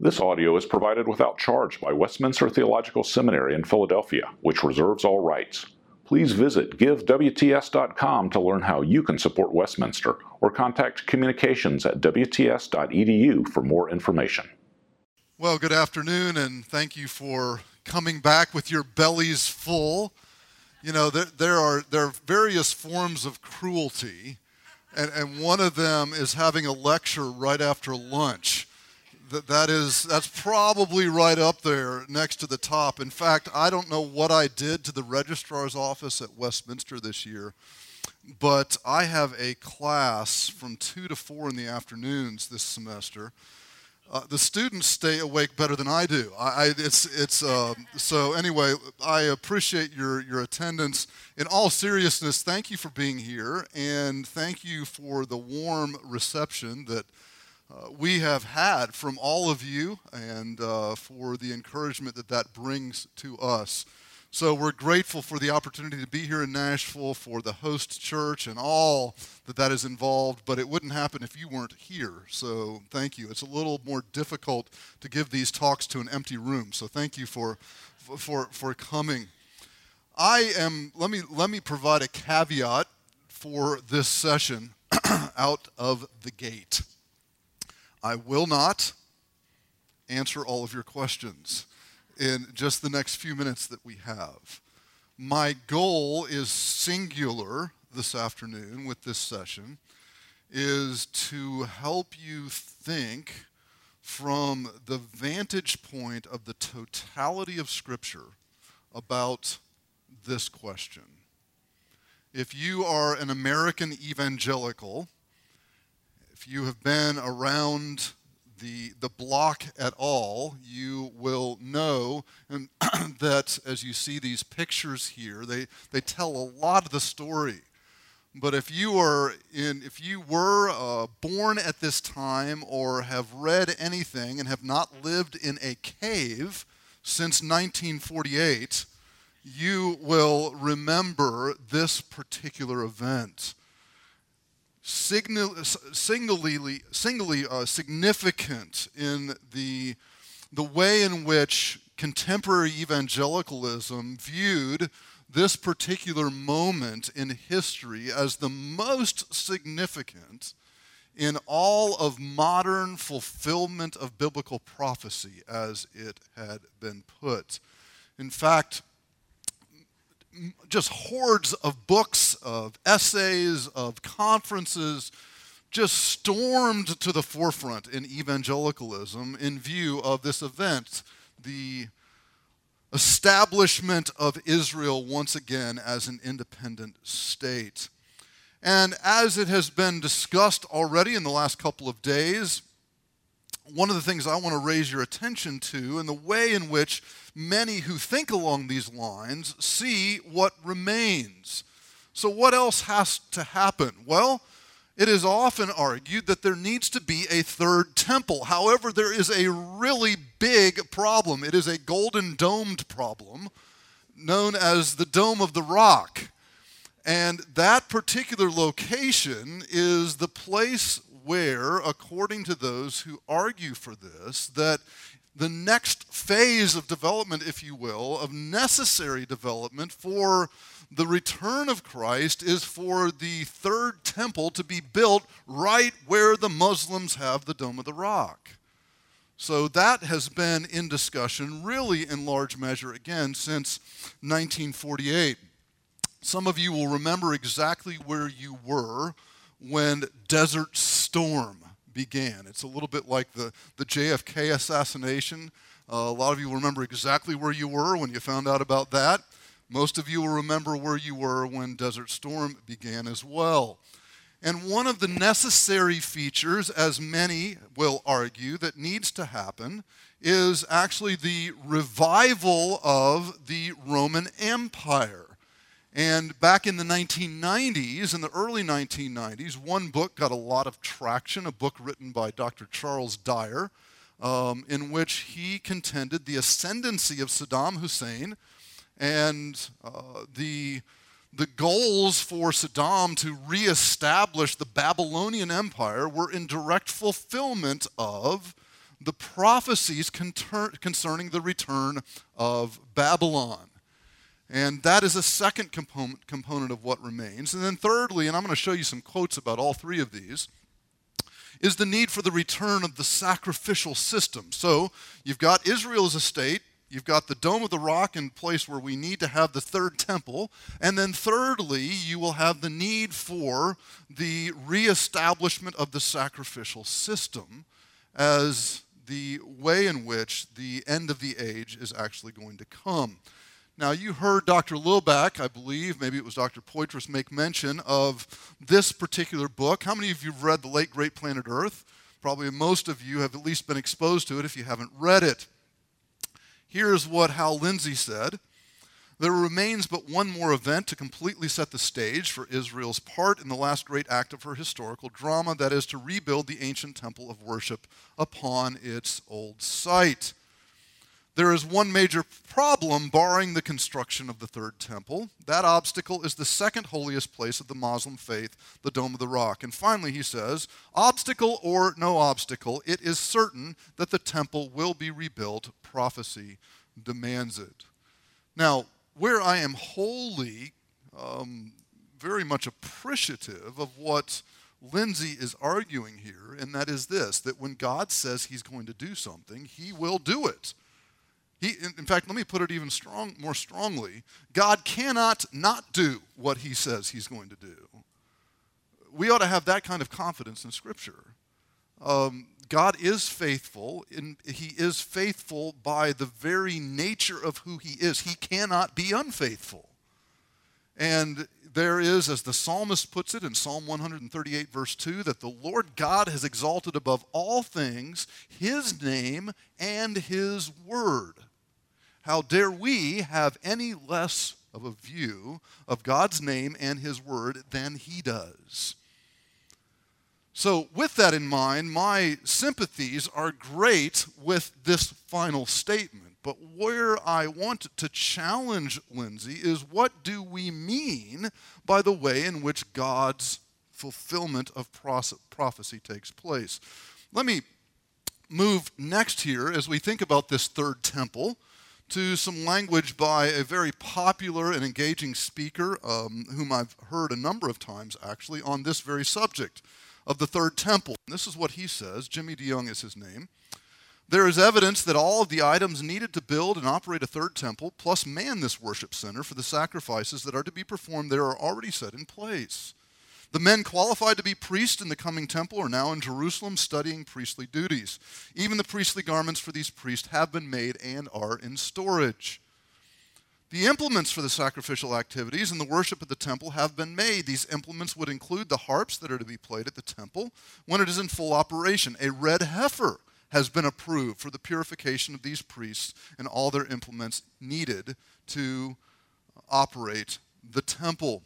This audio is provided without charge by Westminster Theological Seminary in Philadelphia, which reserves all rights. Please visit givewts.com to learn how you can support Westminster, or contact communications at wts.edu for more information. Well, good afternoon, and thank you for coming back with your bellies full. You know, there are various forms of cruelty, and one of them is having a lecture right after lunch. That's probably right up there next to the top. In fact, I don't know what I did to the registrar's office at Westminster this year, but I have a class from 2 to 4 in the afternoons this semester. The students stay awake better than I do. So anyway, I appreciate your attendance. In all seriousness, thank you for being here, and thank you for the warm reception that we have had from all of you, and for the encouragement that brings to us. So we're grateful for the opportunity to be here in Nashville, for the host church and all that is involved, but it wouldn't happen if you weren't here. So thank you. It's a little more difficult to give these talks to an empty room, so thank you for coming. Let me provide a caveat for this session out of the gate. I will not answer all of your questions in just the next few minutes that we have. My goal is singular this afternoon with this session, is to help you think from the vantage point of the totality of Scripture about this question. If you are an American evangelical, if you have been around the block at all, you will know that as you see these pictures here, they tell a lot of the story. But if you were born at this time or have read anything and have not lived in a cave since 1948, you will remember this particular event. Singly significant in the way in which contemporary evangelicalism viewed this particular moment in history as the most significant in all of modern fulfillment of biblical prophecy, as it had been put. In fact, just hordes of books, of essays, of conferences just stormed to the forefront in evangelicalism in view of this event, the establishment of Israel once again as an independent state. And as it has been discussed already in the last couple of days, one of the things I want to raise your attention to, and the way in which many who think along these lines see what remains. So what else has to happen? Well, it is often argued that there needs to be a third temple. However, there is a really big problem. It is a golden domed problem known as the Dome of the Rock. And that particular location is the place where, according to those who argue for this, that the next phase of development, if you will, of necessary development for the return of Christ is for the third temple to be built right where the Muslims have the Dome of the Rock. So that has been in discussion really in large measure again since 1948. Some of you will remember exactly where you were when Desert Storm began. It's a little bit like the JFK assassination. A lot of you will remember exactly where you were when you found out about that. Most of you will remember where you were when Desert Storm began as well. And one of the necessary features, as many will argue, that needs to happen is actually the revival of the Roman Empire. And back in the 1990s, in the early 1990s, one book got a lot of traction, a book written by Dr. Charles Dyer, in which he contended the ascendancy of Saddam Hussein and the goals for Saddam to reestablish the Babylonian Empire were in direct fulfillment of the prophecies concerning the return of Babylon. And that is a second component of what remains. And then thirdly, and I'm going to show you some quotes about all three of these, is the need for the return of the sacrificial system. So you've got Israel as a state, you've got the Dome of the Rock in place where we need to have the third temple, and then thirdly, you will have the need for the reestablishment of the sacrificial system as the way in which the end of the age is actually going to come. Now, you heard Dr. Lilback, I believe, maybe it was Dr. Poitras, make mention of this particular book. How many of you have read The Late Great Planet Earth? Probably most of you have at least been exposed to it if you haven't read it. Here's what Hal Lindsey said. There remains but one more event to completely set the stage for Israel's part in the last great act of her historical drama, that is to rebuild the ancient temple of worship upon its old site. There is one major problem barring the construction of the third temple. That obstacle is the second holiest place of the Muslim faith, the Dome of the Rock. And finally, he says, obstacle or no obstacle, it is certain that the temple will be rebuilt. Prophecy demands it. Now, where I am wholly, very much appreciative of what Lindsey is arguing here, and that is this, that when God says he's going to do something, he will do it. In fact, let me put it even more strongly. God cannot not do what he says he's going to do. We ought to have that kind of confidence in Scripture. God is faithful, and he is faithful by the very nature of who he is. He cannot be unfaithful. And there is, as the psalmist puts it in Psalm 138, verse 2, that the Lord God has exalted above all things his name and his word. How dare we have any less of a view of God's name and his word than he does? So with that in mind, my sympathies are great with this final statement. But where I want to challenge Lindsey is, what do we mean by the way in which God's fulfillment of prophecy takes place? Let me move next here as we think about this third temple to some language by a very popular and engaging speaker whom I've heard a number of times actually on this very subject of the third temple. And this is what he says. Jimmy DeYoung is his name. There is evidence that all of the items needed to build and operate a third temple, plus man this worship center for the sacrifices that are to be performed there, are already set in place. The men qualified to be priests in the coming temple are now in Jerusalem studying priestly duties. Even the priestly garments for these priests have been made and are in storage. The implements for the sacrificial activities and the worship at the temple have been made. These implements would include the harps that are to be played at the temple when it is in full operation. A red heifer has been approved for the purification of these priests and all their implements needed to operate the temple.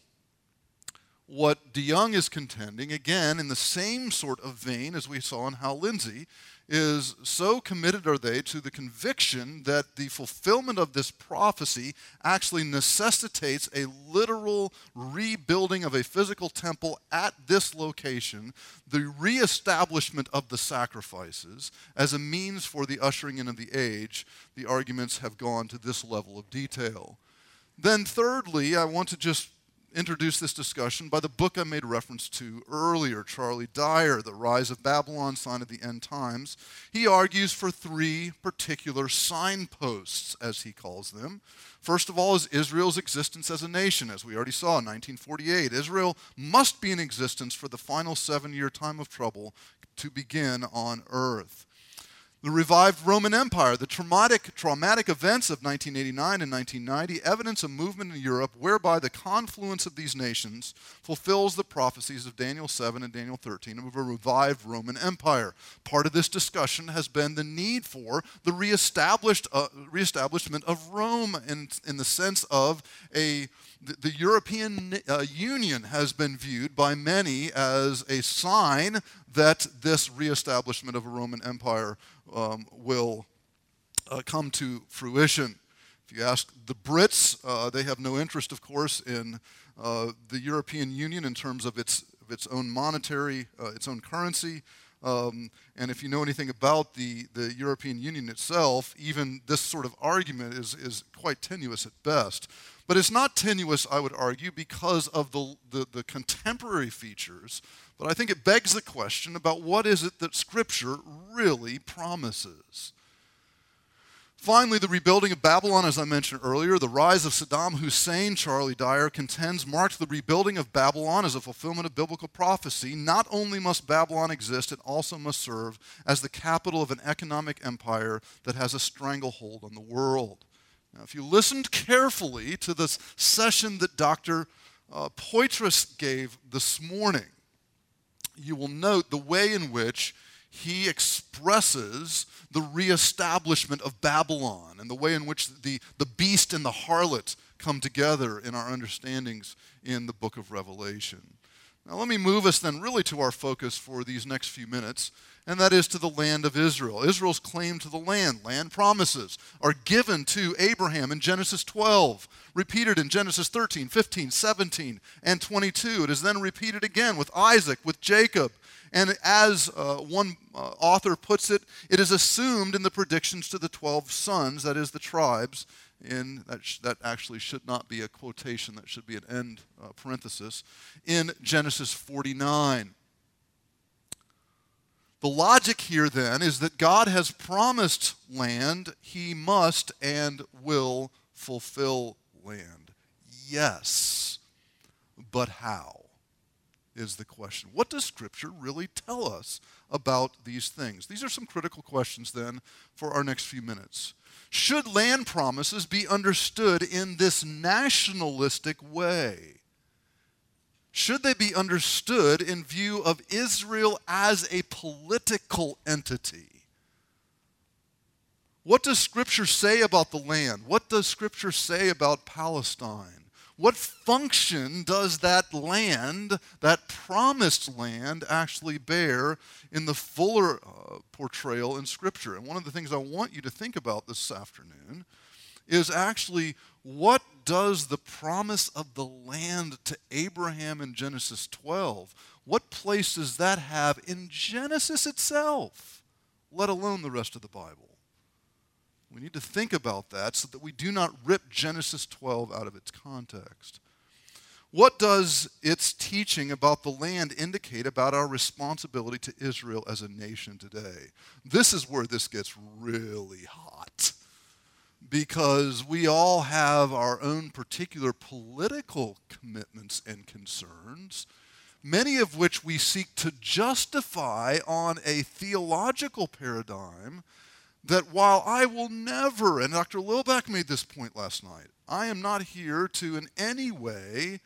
What DeYoung is contending, again, in the same sort of vein as we saw in Hal Lindsey, is so committed are they to the conviction that the fulfillment of this prophecy actually necessitates a literal rebuilding of a physical temple at this location, the reestablishment of the sacrifices as a means for the ushering in of the age. The arguments have gone to this level of detail. Then thirdly, I want to just introduce this discussion by the book I made reference to earlier, Charlie Dyer, The Rise of Babylon, Sign of the End Times. He argues for three particular signposts, as he calls them. First of all is Israel's existence as a nation, as we already saw in 1948. Israel must be in existence for the final 7-year time of trouble to begin on earth. The revived Roman Empire, the traumatic events of 1989 and 1990 evidence a movement in Europe whereby the confluence of these nations fulfills the prophecies of Daniel 7 and Daniel 13 of a revived Roman Empire. Part of this discussion has been the need for the reestablishment of Rome in the sense of the European Union has been viewed by many as a sign that this reestablishment of a Roman Empire will come to fruition. If you ask the Brits, they have no interest, of course, in the European Union in terms of its own monetary, its own currency. And if you know anything about the European Union itself, even this sort of argument is quite tenuous at best. But it's not tenuous, I would argue, because of the contemporary features. But I think it begs the question about what is it that Scripture really promises. Finally, the rebuilding of Babylon, as I mentioned earlier, the rise of Saddam Hussein, Charlie Dyer contends, marked the rebuilding of Babylon as a fulfillment of biblical prophecy. Not only must Babylon exist, it also must serve as the capital of an economic empire that has a stranglehold on the world. Now, if you listened carefully to this session that Dr. Poitras gave this morning, you will note the way in which he expresses the reestablishment of Babylon and the way in which the beast and the harlot come together in our understandings in the book of Revelation. Now let me move us then really to our focus for these next few minutes, and that is to the land of Israel. Israel's claim to the land promises, are given to Abraham in Genesis 12, repeated in Genesis 13, 15, 17, and 22. It is then repeated again with Isaac, with Jacob. And as one author puts it, it is assumed in the predictions to the 12 sons, that is the tribes, that actually should not be a quotation, that should be an end parenthesis, in Genesis 49. The logic here then is that God has promised land, he must and will fulfill land. Yes, but how is the question. What does Scripture really tell us about these things? These are some critical questions then for our next few minutes. Should land promises be understood in this nationalistic way? Should they be understood in view of Israel as a political entity? What does Scripture say about the land? What does Scripture say about Palestine? What function does that land, that promised land, actually bear in the fuller portrayal in Scripture? And one of the things I want you to think about this afternoon is actually, what does the promise of the land to Abraham in Genesis 12, what place does that have in Genesis itself, let alone the rest of the Bible? We need to think about that so that we do not rip Genesis 12 out of its context. What does its teaching about the land indicate about our responsibility to Israel as a nation today? This is where this gets really hot, because we all have our own particular political commitments and concerns, many of which we seek to justify on a theological paradigm that while I will never, and Dr. Lilbeck made this point last night, I am not here to in any way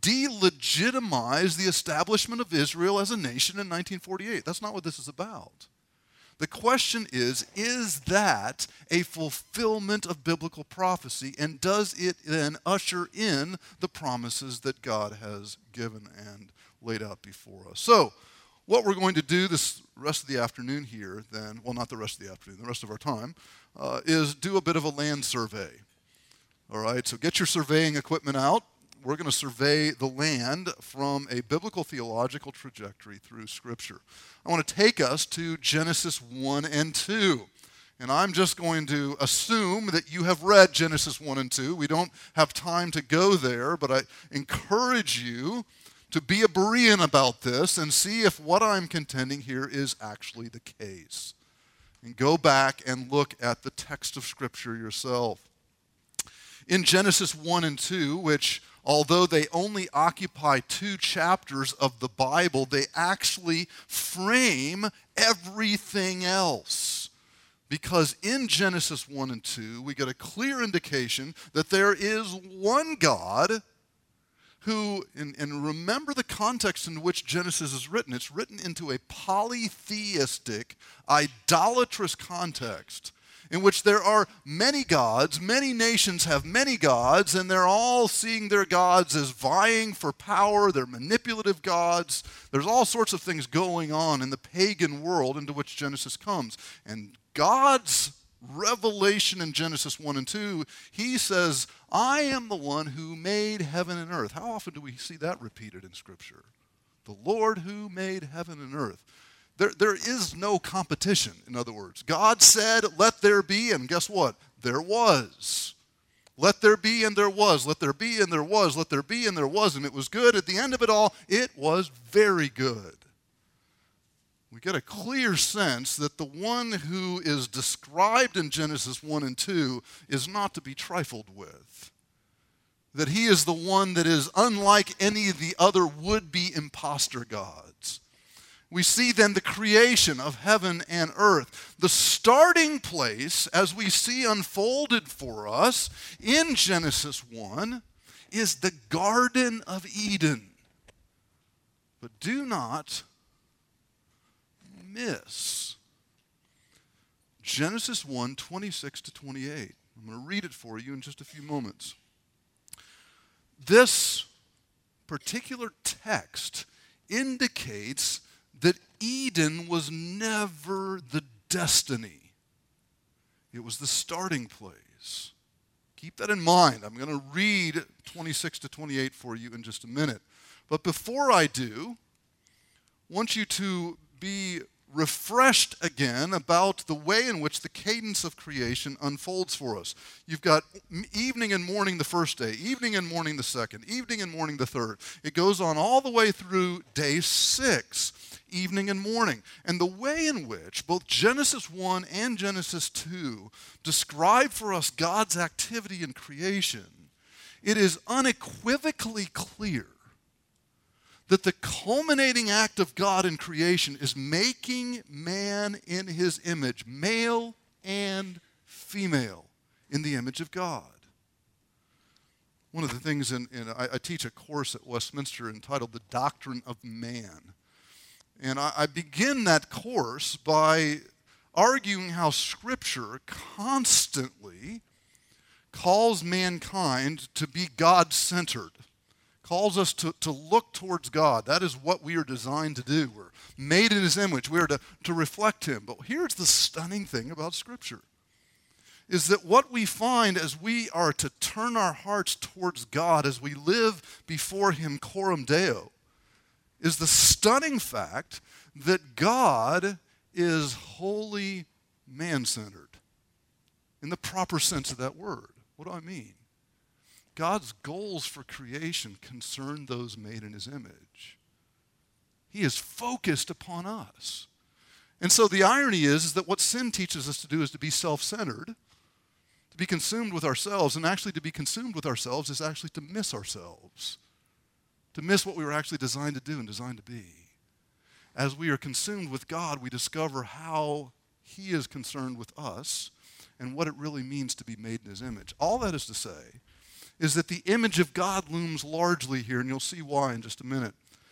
delegitimize the establishment of Israel as a nation in 1948. That's not what this is about. The question is that a fulfillment of biblical prophecy, and does it then usher in the promises that God has given and laid out before us? So, what we're going to do this rest of the afternoon here then, well, not the rest of the afternoon, the rest of our time, is do a bit of a land survey. All right, so get your surveying equipment out. We're going to survey the land from a biblical theological trajectory through Scripture. I want to take us to Genesis 1 and 2. And I'm just going to assume that you have read Genesis 1 and 2. We don't have time to go there, but I encourage you to be a Berean about this and see if what I'm contending here is actually the case. And go back and look at the text of Scripture yourself. In Genesis 1 and 2, which, although they only occupy 2 chapters of the Bible, they actually frame everything else. Because in Genesis 1 and 2, we get a clear indication that there is one God who, and remember the context in which Genesis is written. It's written into a polytheistic, idolatrous context in which there are many gods, many nations have many gods, and they're all seeing their gods as vying for power. They're manipulative gods. There's all sorts of things going on in the pagan world into which Genesis comes. And God's revelation in Genesis 1 and 2, he says, I am the one who made heaven and earth. How often do we see that repeated in Scripture? The Lord who made heaven and earth. There is no competition, in other words. God said, let there be, and guess what? There was. Let there be, and there was. Let there be, and there was. Let there be, and there was. And it was good. At the end of it all, it was very good. We get a clear sense that the one who is described in Genesis 1 and 2 is not to be trifled with. That he is the one that is unlike any of the other would-be imposter gods. We see then the creation of heaven and earth. The starting place, as we see unfolded for us in Genesis 1, is the Garden of Eden. But do not miss Genesis 1, 26 to 28. I'm going to read it for you in just a few moments. This particular text indicates that Eden was never the destiny. It was the starting place. Keep that in mind. I'm going to read 26 to 28 for you in just a minute. But before I do, I want you to be refreshed again about the way in which the cadence of creation unfolds for us. You've got evening and morning the first day, evening and morning the second, evening and morning the third. It goes on all the way through day 6, evening and morning. And the way in which both Genesis 1 and Genesis 2 describe for us God's activity in creation, it is unequivocally clear that the culminating act of God in creation is making man in his image, male and female, in the image of God. One of the things I teach a course at Westminster entitled The Doctrine of Man. And I begin that course by arguing how Scripture constantly calls mankind to be God-centered. Calls us to look towards God. That is what we are designed to do. We're made in his image. We are to reflect him. But here's the stunning thing about Scripture, is that what we find as we are to turn our hearts towards God, as we live before him coram Deo, is the stunning fact that God is wholly man-centered, in the proper sense of that word. What do I mean? God's goals for creation concern those made in his image. He is focused upon us. And so the irony is that what sin teaches us to do is to be self-centered, to be consumed with ourselves, and actually to be consumed with ourselves is actually to miss ourselves, to miss what we were actually designed to do and designed to be. As we are consumed with God, we discover how he is concerned with us and what it really means to be made in his image. All that is to say is that the image of God looms largely here, and you'll see why in just a minute.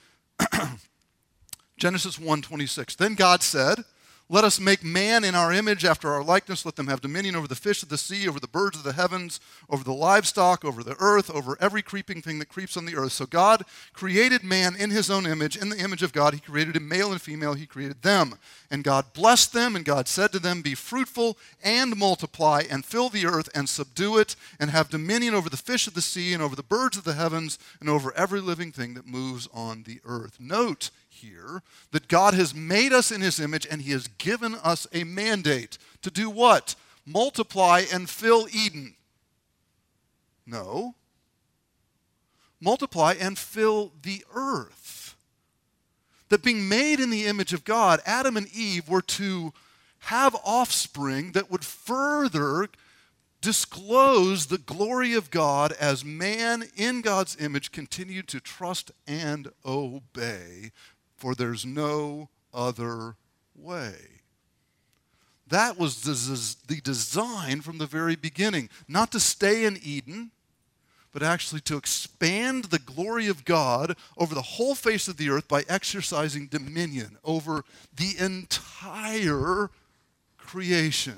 Genesis 1:26. Then God said, let us make man in our image after our likeness. Let them have dominion over the fish of the sea, over the birds of the heavens, over the livestock, over the earth, over every creeping thing that creeps on the earth. So God created man in his own image. In the image of God, he created him, male and female, he created them. And God blessed them, and God said to them, be fruitful and multiply, and fill the earth and subdue it, and have dominion over the fish of the sea, and over the birds of the heavens, and over every living thing that moves on the earth. Note here that God has made us in his image, and he has given us a mandate to do what? Multiply and fill Eden. No. Multiply and fill the earth. That being made in the image of God, Adam and Eve were to have offspring that would further disclose the glory of God as man in God's image continued to trust and obey, for there's no other way. That was the design from the very beginning. Not to stay in Eden, but actually to expand the glory of God over the whole face of the earth by exercising dominion over the entire creation.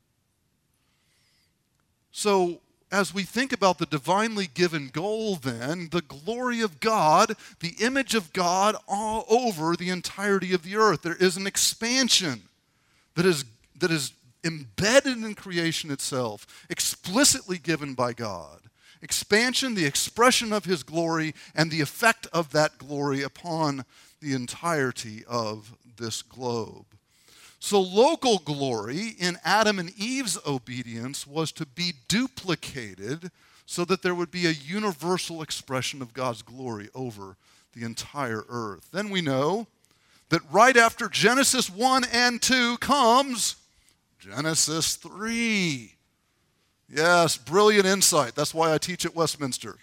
So, as we think about the divinely given goal then, the glory of God, the image of God all over the entirety of the earth, there is an expansion that is embedded in creation itself, explicitly given by God. Expansion, the expression of his glory, and the effect of that glory upon the entirety of this globe. So local glory in Adam and Eve's obedience was to be duplicated so that there would be a universal expression of God's glory over the entire earth. Then we know that right after Genesis 1 and 2 comes Genesis 3. Yes, brilliant insight. That's why I teach at Westminster.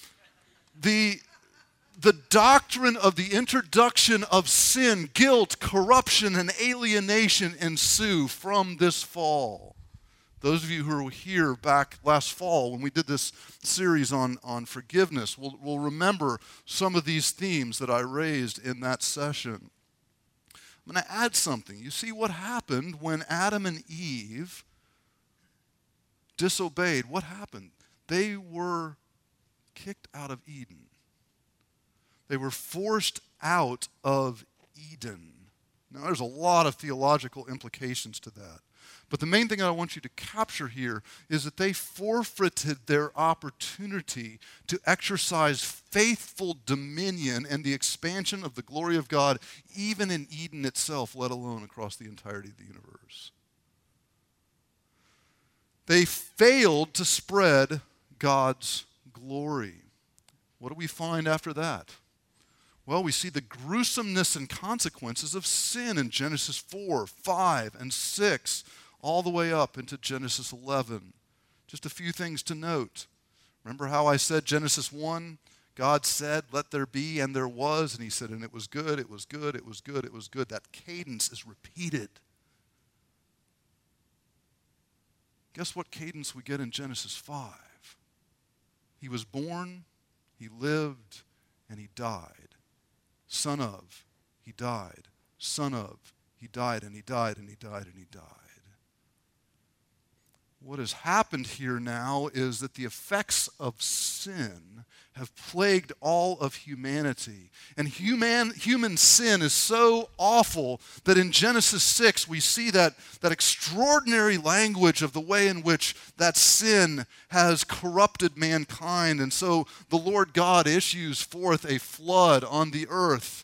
The doctrine of the introduction of sin, guilt, corruption, and alienation ensue from this fall. Those of you who were here back last fall when we did this series on forgiveness will remember some of these themes that I raised in that session. I'm going to add something. You see what happened when Adam and Eve disobeyed? What happened? They were kicked out of Eden. They were forced out of Eden. Now, there's a lot of theological implications to that. But the main thing I want you to capture here is that they forfeited their opportunity to exercise faithful dominion and the expansion of the glory of God, even in Eden itself, let alone across the entirety of the universe. They failed to spread God's glory. What do we find after that? Well, we see the gruesomeness and consequences of sin in Genesis 4, 5, and 6, all the way up into Genesis 11. Just a few things to note. Remember how I said Genesis 1, God said, "Let there be," and there was, and he said, and it was good, it was good, it was good, it was good. That cadence is repeated. Guess what cadence we get in Genesis 5? He was born, he lived, and he died. Son of, he died. Son of, he died, and he died, and he died, and he died. What has happened here now is that the effects of sin have plagued all of humanity. And human sin is so awful that in Genesis 6 we see that extraordinary language of the way in which that sin has corrupted mankind. And so the Lord God issues forth a flood on the earth.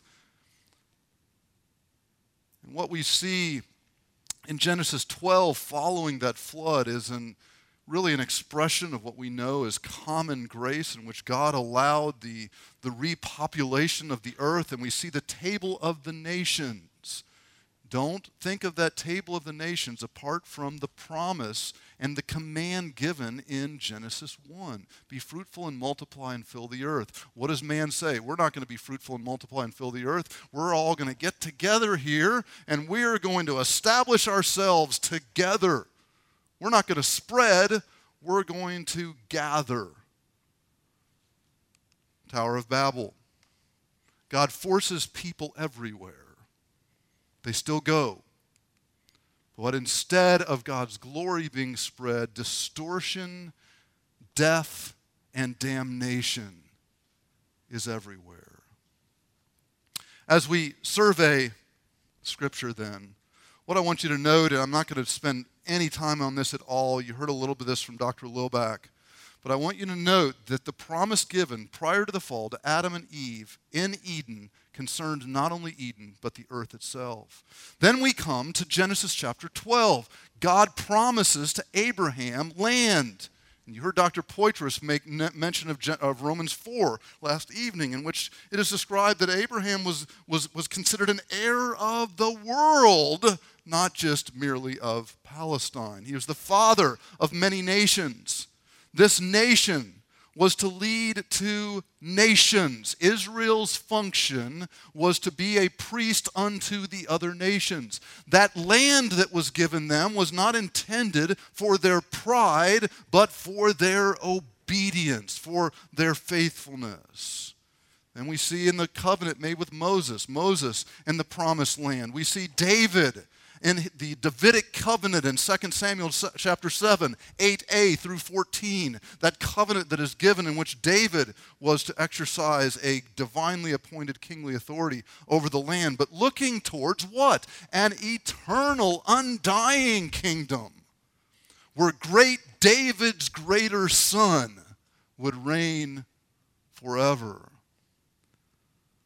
And what we see in Genesis 12 following that flood is really an expression of what we know as common grace, in which God allowed the repopulation of the earth, and we see the table of the nations. Don't think of that table of the nations apart from the promise and the command given in Genesis 1. Be fruitful and multiply and fill the earth. What does man say? We're not going to be fruitful and multiply and fill the earth. We're all going to get together here, and we're going to establish ourselves together. We're not going to spread, we're going to gather. Tower of Babel. God forces people everywhere. They still go. But instead of God's glory being spread, distortion, death, and damnation is everywhere. As we survey Scripture then, what I want you to note, and I'm not going to spend any time on this at all. You heard a little bit of this from Dr. Lilback. But I want you to note that the promise given prior to the fall to Adam and Eve in Eden concerned not only Eden, but the earth itself. Then we come to Genesis chapter 12. God promises to Abraham land. And you heard Dr. Poitras make mention of Romans 4 last evening, in which it is described that Abraham was considered an heir of the world, not just merely of Palestine. He was the father of many nations. This nation was to lead to nations. Israel's function was to be a priest unto the other nations. That land that was given them was not intended for their pride, but for their obedience, for their faithfulness. And we see in the covenant made with Moses and the promised land. We see David in the Davidic covenant in 2 Samuel chapter 7, 8a through 14, that covenant that is given in which David was to exercise a divinely appointed kingly authority over the land, but looking towards what? An eternal, undying kingdom where great David's greater son would reign forever.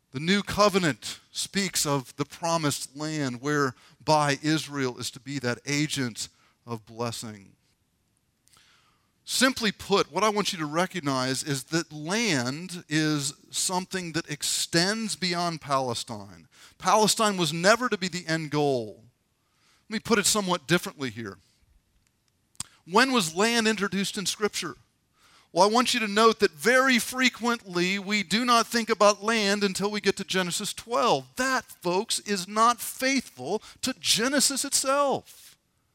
The new covenant speaks of the promised land whereby Israel is to be that agent of blessing. Simply put, what I want you to recognize is that land is something that extends beyond Palestine. Palestine was never to be the end goal. Let me put it somewhat differently here. When was land introduced in Scripture? Well, I want you to note that very frequently we do not think about land until we get to Genesis 12. That, folks, is not faithful to Genesis itself.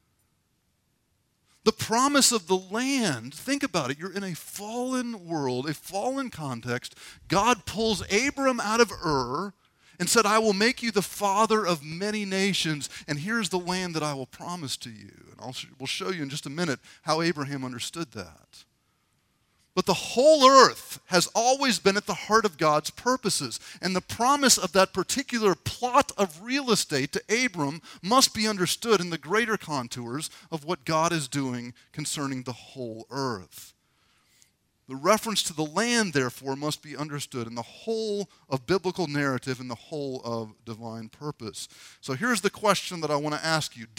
The promise of the land, think about it. You're in a fallen world, a fallen context. God pulls Abram out of Ur and said, I will make you the father of many nations, and here's the land that I will promise to you. And we'll show you in just a minute how Abraham understood that. But the whole earth has always been at the heart of God's purposes. And the promise of that particular plot of real estate to Abram must be understood in the greater contours of what God is doing concerning the whole earth. The reference to the land, therefore, must be understood in the whole of biblical narrative and the whole of divine purpose. So here's the question that I want to ask you.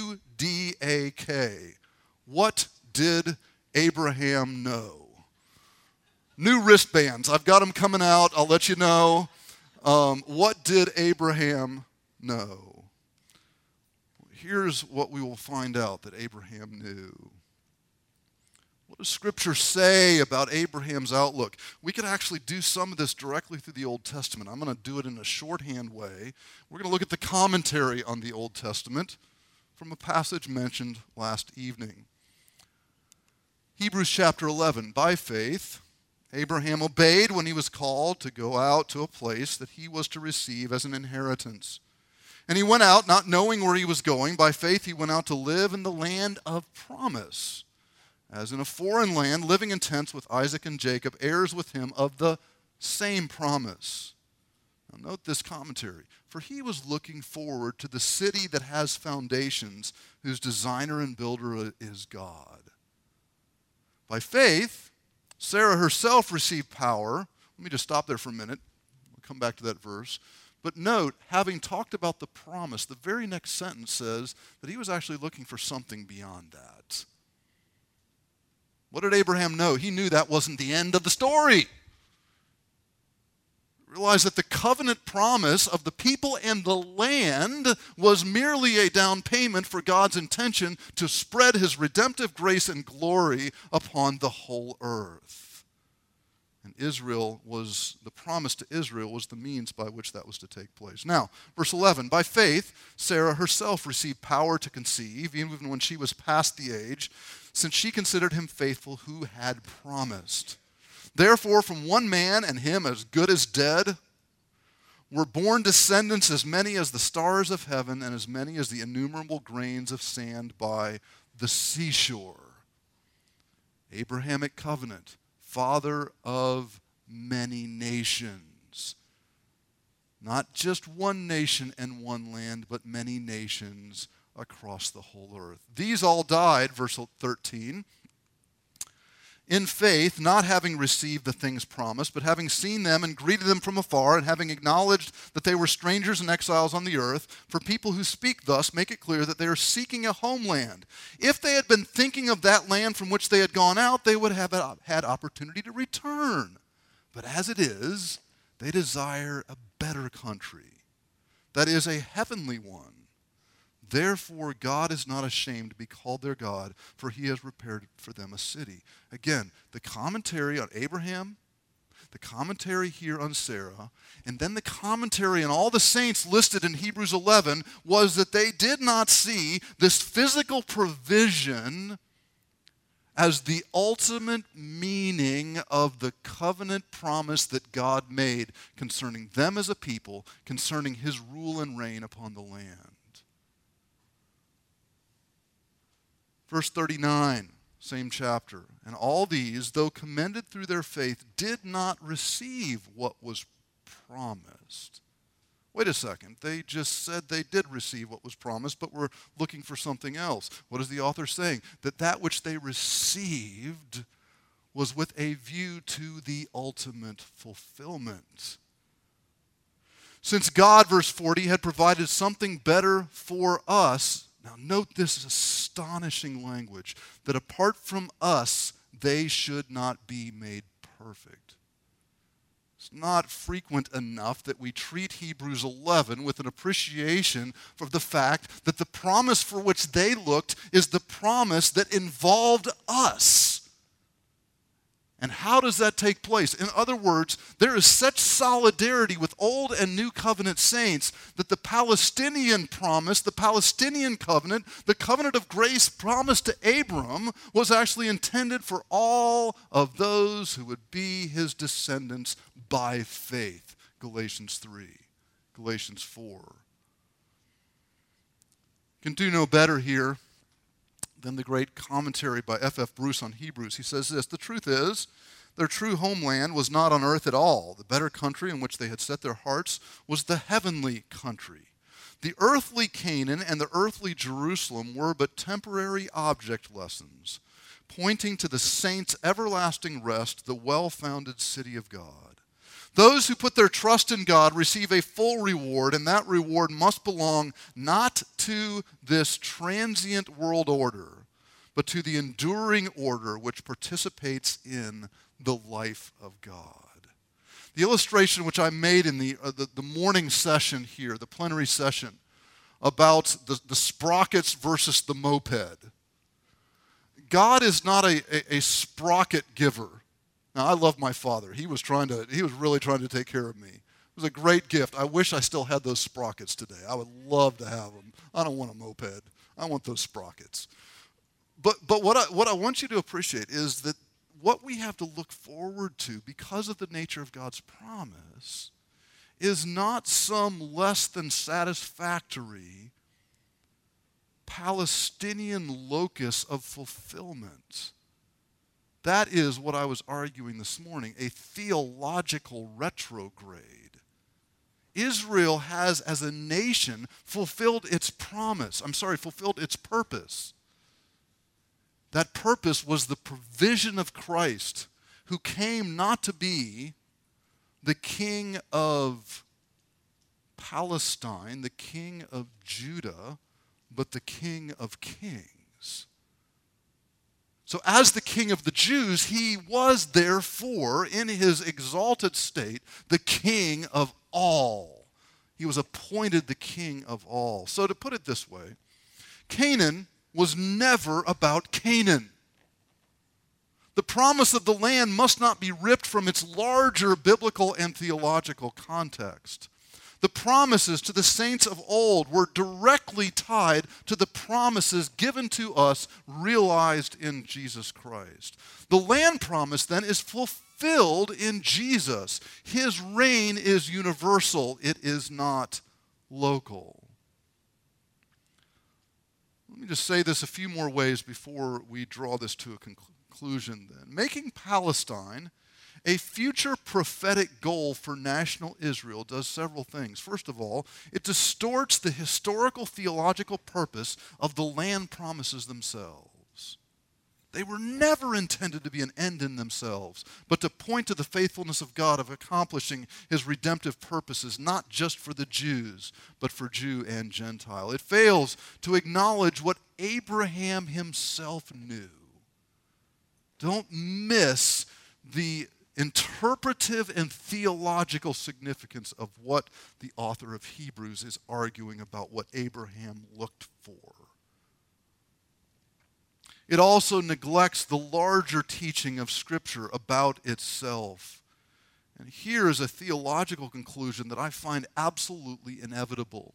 WDAK. What did Abraham know? New wristbands. I've got them coming out. I'll let you know. What did Abraham know? Here's what we will find out that Abraham knew. What does Scripture say about Abraham's outlook? We could actually do some of this directly through the Old Testament. I'm going to do it in a shorthand way. We're going to look at the commentary on the Old Testament from a passage mentioned last evening. Hebrews chapter 11. By faith, Abraham obeyed when he was called to go out to a place that he was to receive as an inheritance. And he went out not knowing where he was going. By faith he went out to live in the land of promise, as in a foreign land, living in tents with Isaac and Jacob, heirs with him of the same promise. Now note this commentary. For he was looking forward to the city that has foundations, whose designer and builder is God. By faith, Sarah herself received power. Let me just stop there for a minute. We'll come back to that verse. But note, having talked about the promise, the very next sentence says that he was actually looking for something beyond that. What did Abraham know? He knew that wasn't the end of the story. Realize that the covenant promise of the people and the land was merely a down payment for God's intention to spread his redemptive grace and glory upon the whole earth. And the promise to Israel was the means by which that was to take place. Now, verse 11, by faith, Sarah herself received power to conceive, even when she was past the age, since she considered him faithful who had promised. Therefore, from one man, and him as good as dead, were born descendants as many as the stars of heaven and as many as the innumerable grains of sand by the seashore. Abrahamic covenant, father of many nations. Not just one nation and one land, but many nations across the whole earth. These all died, verse 13, in faith, not having received the things promised, but having seen them and greeted them from afar, and having acknowledged that they were strangers and exiles on the earth. For people who speak thus make it clear that they are seeking a homeland. If they had been thinking of that land from which they had gone out, they would have had opportunity to return. But as it is, they desire a better country, that is, a heavenly one. Therefore, God is not ashamed to be called their God, for he has prepared for them a city. Again, the commentary on Abraham, the commentary here on Sarah, and then the commentary on all the saints listed in Hebrews 11 was that they did not see this physical provision as the ultimate meaning of the covenant promise that God made concerning them as a people, concerning his rule and reign upon the land. Verse 39, same chapter. And all these, though commended through their faith, did not receive what was promised. Wait a second. They just said they did receive what was promised, but were looking for something else. What is the author saying? That which they received was with a view to the ultimate fulfillment. Since God, verse 40, had provided something better for us. Now note this astonishing language, that apart from us, they should not be made perfect. It's not frequent enough that we treat Hebrews 11 with an appreciation for the fact that the promise for which they looked is the promise that involved us. And how does that take place? In other words, there is such solidarity with Old and New Covenant saints that the Palestinian promise, the Palestinian covenant, the covenant of grace promised to Abram was actually intended for all of those who would be his descendants by faith. Galatians 3, Galatians 4. Can do no better here than the great commentary by F.F. Bruce on Hebrews. He says this: the truth is, their true homeland was not on earth at all. The better country in which they had set their hearts was the heavenly country. The earthly Canaan and the earthly Jerusalem were but temporary object lessons, pointing to the saints' everlasting rest, the well-founded city of God. Those who put their trust in God receive a full reward, and that reward must belong not to this transient world order, but to the enduring order which participates in the life of God. The illustration which I made in the morning session here, the plenary session, about the sprockets versus the moped. God is not a sprocket giver. Now, I love my father. He was really trying to take care of me. It was a great gift. I wish I still had those sprockets today. I would love to have them. I don't want a moped. I want those sprockets. But what I want you to appreciate is that what we have to look forward to because of the nature of God's promise is not some less than satisfactory Palestinian locus of fulfillment. That is what I was arguing this morning, a theological retrograde. Israel has, as a nation, fulfilled its purpose. That purpose was the provision of Christ, who came not to be the king of Palestine, the king of Judah, but the King of Kings. So as the King of the Jews, he was therefore, in his exalted state, the King of all. He was appointed the King of all. So to put it this way, Canaan was never about Canaan. The promise of the land must not be ripped from its larger biblical and theological context. The promises to the saints of old were directly tied to the promises given to us, realized in Jesus Christ. The land promise, then, is fulfilled in Jesus. His reign is universal. It is not local. Let me just say this a few more ways before we draw this to a conclusion, then. Making Palestine a future prophetic goal for national Israel does several things. First of all, it distorts the historical theological purpose of the land promises themselves. They were never intended to be an end in themselves, but to point to the faithfulness of God of accomplishing his redemptive purposes, not just for the Jews, but for Jew and Gentile. It fails to acknowledge what Abraham himself knew. Don't miss the interpretive and theological significance of what the author of Hebrews is arguing about what Abraham looked for. It also neglects the larger teaching of Scripture about itself. And here is a theological conclusion that I find absolutely inevitable.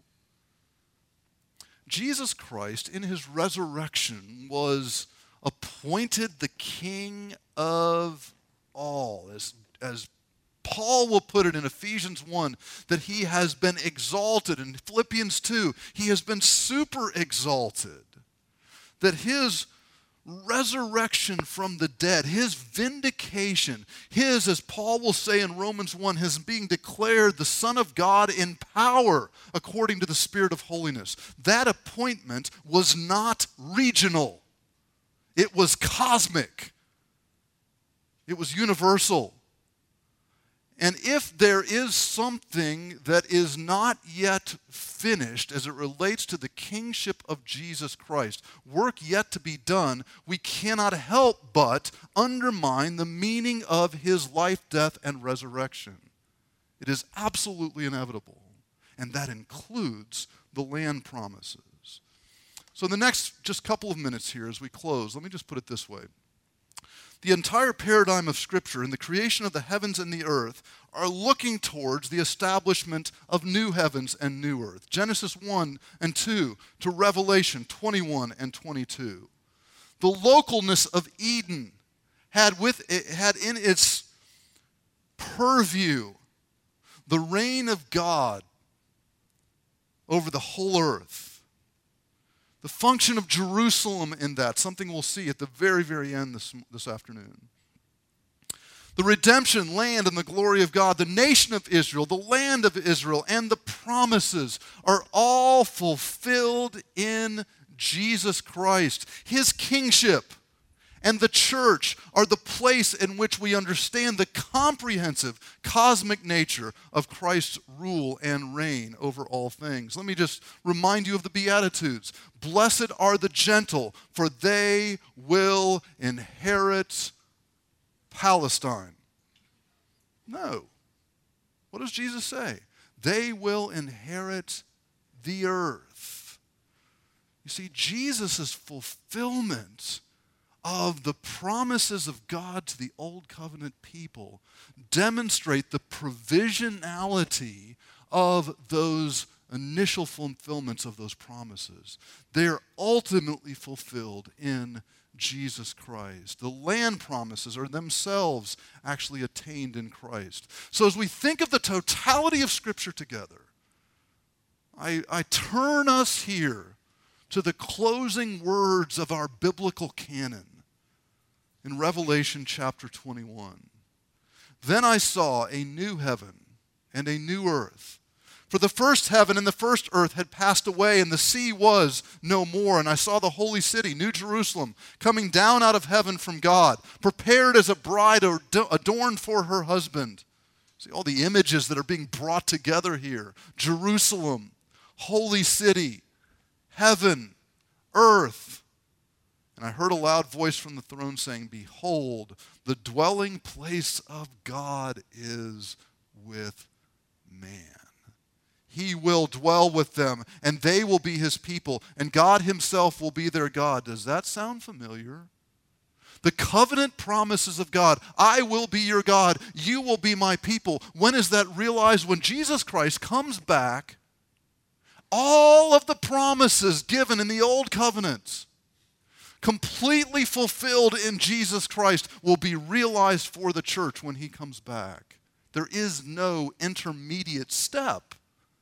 Jesus Christ, in his resurrection, was appointed the King of all. As Paul will put it in Ephesians 1, that he has been exalted. In Philippians 2, he has been super exalted. That his resurrection from the dead, his vindication, his, as Paul will say in Romans 1, his being declared the Son of God in power according to the Spirit of holiness. That appointment was not regional. It was cosmic. It was universal. And if there is something that is not yet finished as it relates to the kingship of Jesus Christ, work yet to be done, we cannot help but undermine the meaning of his life, death, and resurrection. It is absolutely inevitable, and that includes the land promises. So in the next just couple of minutes here as we close, let me just put it this way. The entire paradigm of Scripture and the creation of the heavens and the earth are looking towards the establishment of new heavens and new earth. Genesis 1 and 2 to Revelation 21 and 22. The localness of Eden had in its purview the reign of God over the whole earth. The function of Jerusalem in that, something we'll see at the very, very end this afternoon. The redemption, land, and the glory of God, the nation of Israel, the land of Israel, and the promises are all fulfilled in Jesus Christ. His kingship and the church are the place in which we understand the comprehensive cosmic nature of Christ's rule and reign over all things. Let me just remind you of the Beatitudes. Blessed are the gentle, for they will inherit Palestine. No. What does Jesus say? They will inherit the earth. You see, Jesus' fulfillment of the promises of God to the Old Covenant people demonstrate the provisionality of those initial fulfillments of those promises. They are ultimately fulfilled in Jesus Christ. The land promises are themselves actually attained in Christ. So as we think of the totality of Scripture together, I turn us here to the closing words of our biblical canon in Revelation chapter 21. Then I saw a new heaven and a new earth. For the first heaven and the first earth had passed away, and the sea was no more. And I saw the holy city, New Jerusalem, coming down out of heaven from God, prepared as a bride adorned for her husband. See all the images that are being brought together here. Jerusalem, holy city, heaven, earth. And I heard a loud voice from the throne saying, Behold, the dwelling place of God is with man. He will dwell with them, and they will be his people, and God himself will be their God. Does that sound familiar? The covenant promises of God. I will be your God. You will be my people. When is that realized? When Jesus Christ comes back, all of the promises given in the old covenant, completely fulfilled in Jesus Christ, will be realized for the church when he comes back. There is no intermediate step.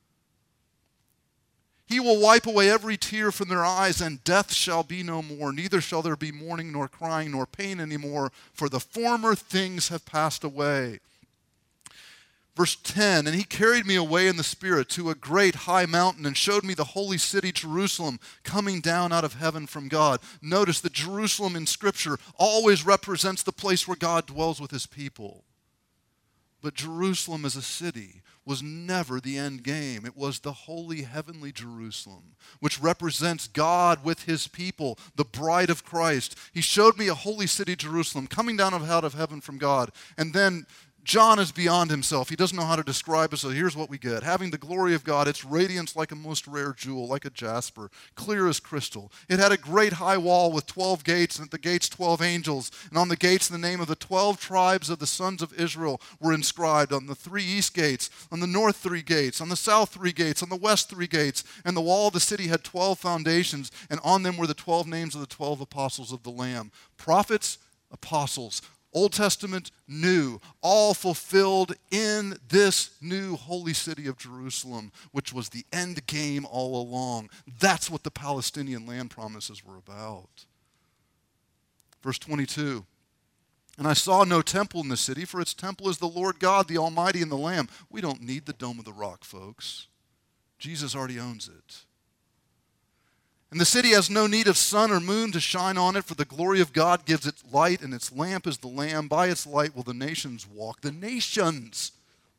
He will wipe away every tear from their eyes, and death shall be no more. Neither shall there be mourning, nor crying, nor pain anymore, for the former things have passed away. Verse 10, and he carried me away in the Spirit to a great high mountain and showed me the holy city, Jerusalem, coming down out of heaven from God. Notice that Jerusalem in Scripture always represents the place where God dwells with his people. But Jerusalem as a city was never the end game. It was the holy heavenly Jerusalem, which represents God with his people, the bride of Christ. He showed me a holy city, Jerusalem, coming down out of heaven from God. And then John is beyond himself. He doesn't know how to describe it, so here's what we get. Having the glory of God, its radiance like a most rare jewel, like a jasper, clear as crystal. It had a great high wall with 12 gates, and at the gates 12 angels. And on the gates the name of the 12 tribes of the sons of Israel were inscribed. On the 3 east gates, on the north 3 gates, on the south 3 gates, on the west 3 gates. And the wall of the city had 12 foundations, and on them were the 12 names of the 12 apostles of the Lamb. Prophets, apostles, Old Testament, New, all fulfilled in this new holy city of Jerusalem, which was the end game all along. That's what the Palestinian land promises were about. Verse 22, and I saw no temple in the city, for its temple is the Lord God, the Almighty, and the Lamb. We don't need the Dome of the Rock, folks. Jesus already owns it. And the city has no need of sun or moon to shine on it, for the glory of God gives it light, and its lamp is the Lamb. By its light will the nations walk. The nations.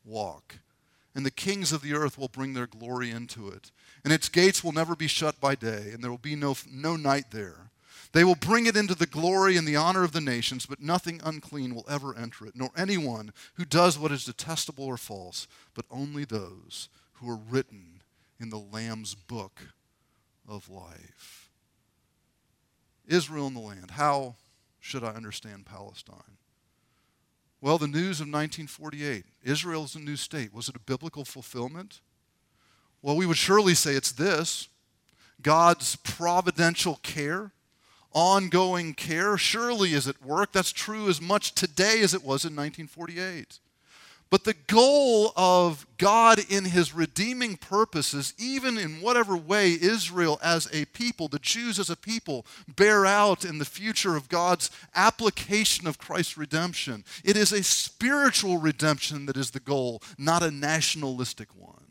walk. And the kings of the earth will bring their glory into it. And its gates will never be shut by day, and there will be no night there. They will bring it into the glory and the honor of the nations, but nothing unclean will ever enter it, nor anyone who does what is detestable or false, but only those who are written in the Lamb's book of life. Israel in the land. How should I understand Palestine? Well, the news of 1948. Israel is a new state. Was it a biblical fulfillment? Well, we would surely say it's this. God's providential care, ongoing care, surely is at work. That's true as much today as it was in 1948. But the goal of God in his redeeming purposes, even in whatever way Israel as a people, the Jews as a people, bear out in the future of God's application of Christ's redemption, it is a spiritual redemption that is the goal, not a nationalistic one.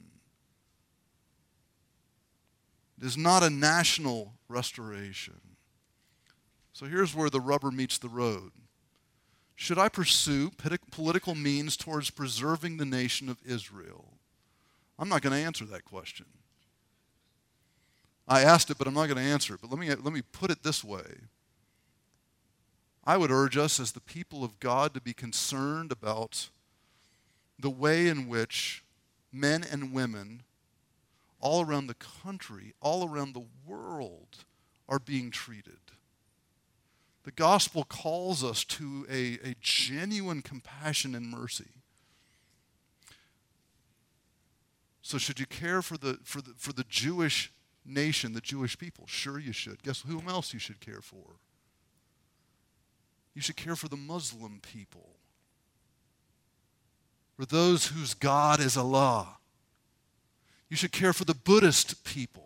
It is not a national restoration. So here's where the rubber meets the road. Should I pursue political means towards preserving the nation of Israel? I'm not going to answer that question. I asked it, but I'm not going to answer it. But let me put it this way. I would urge us as the people of God to be concerned about the way in which men and women all around the country, all around the world, are being treated. The gospel calls us to a genuine compassion and mercy. So should you care for the Jewish nation, the Jewish people? Sure you should. Guess whom else you should care for? You should care for the Muslim people. For those whose God is Allah. You should care for the Buddhist people.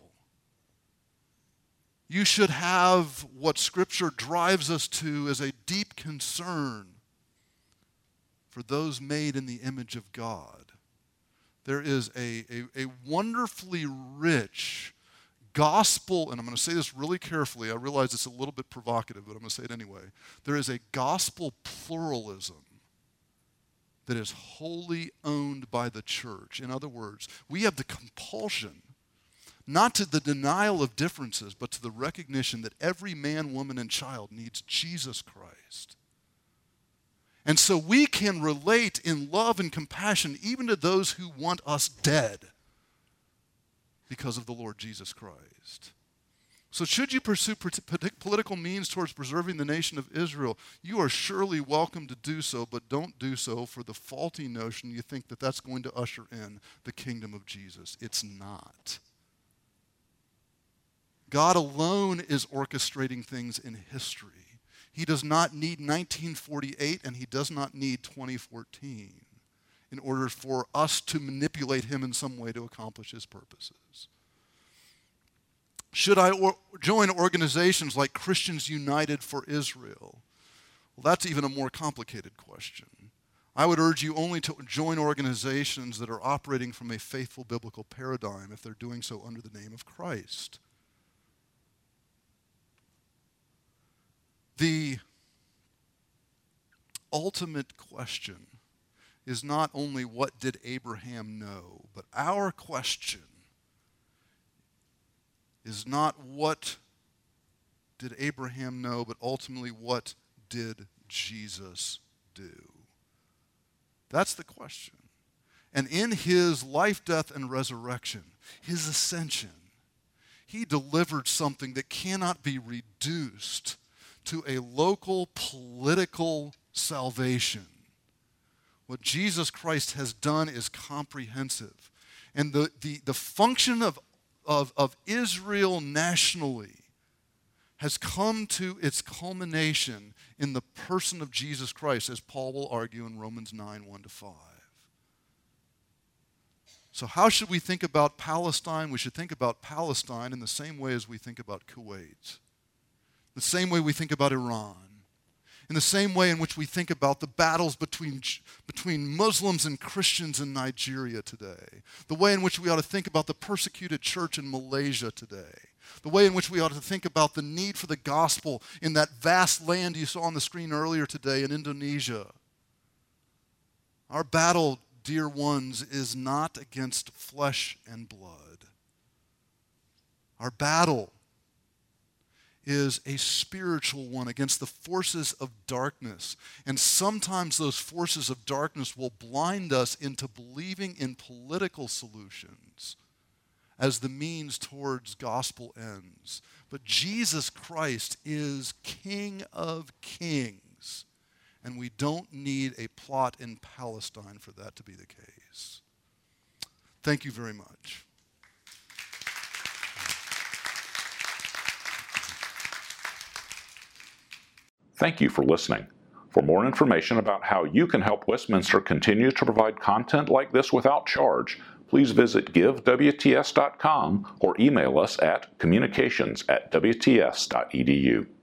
You should have what Scripture drives us to as a deep concern for those made in the image of God. There is a wonderfully rich gospel, and I'm going to say this really carefully. I realize it's a little bit provocative, but I'm going to say it anyway. There is a gospel pluralism that is wholly owned by the church. In other words, we have the compulsion, not to the denial of differences, but to the recognition that every man, woman, and child needs Jesus Christ. And so we can relate in love and compassion even to those who want us dead because of the Lord Jesus Christ. So should you pursue political means towards preserving the nation of Israel, you are surely welcome to do so, but don't do so for the faulty notion you think that that's going to usher in the kingdom of Jesus. It's not. God alone is orchestrating things in history. He does not need 1948 and he does not need 2014 in order for us to manipulate him in some way to accomplish his purposes. Should I join organizations like Christians United for Israel? Well, that's even a more complicated question. I would urge you only to join organizations that are operating from a faithful biblical paradigm if they're doing so under the name of Christ. The ultimate question is not only what did Abraham know, but our question is not what did Abraham know, but ultimately what did Jesus do? That's the question. And in his life, death, and resurrection, his ascension, he delivered something that cannot be reduced to a local political salvation. What Jesus Christ has done is comprehensive. And the function of Israel nationally has come to its culmination in the person of Jesus Christ, as Paul will argue in Romans 9, 1-5. So how should we think about Palestine? We should think about Palestine in the same way as we think about Kuwait. The same way we think about Iran, in the same way in which we think about the battles between Muslims and Christians in Nigeria today, the way in which we ought to think about the persecuted church in Malaysia today, the way in which we ought to think about the need for the gospel in that vast land you saw on the screen earlier today in Indonesia. Our battle dear ones, is not against flesh and blood. Our battle is a spiritual one against the forces of darkness. And sometimes those forces of darkness will blind us into believing in political solutions as the means towards gospel ends. But Jesus Christ is King of Kings, and we don't need a plot in Palestine for that to be the case. Thank you very much. Thank you for listening. For more information about how you can help Westminster continue to provide content like this without charge, please visit givewts.com or email us at communications@wts.edu.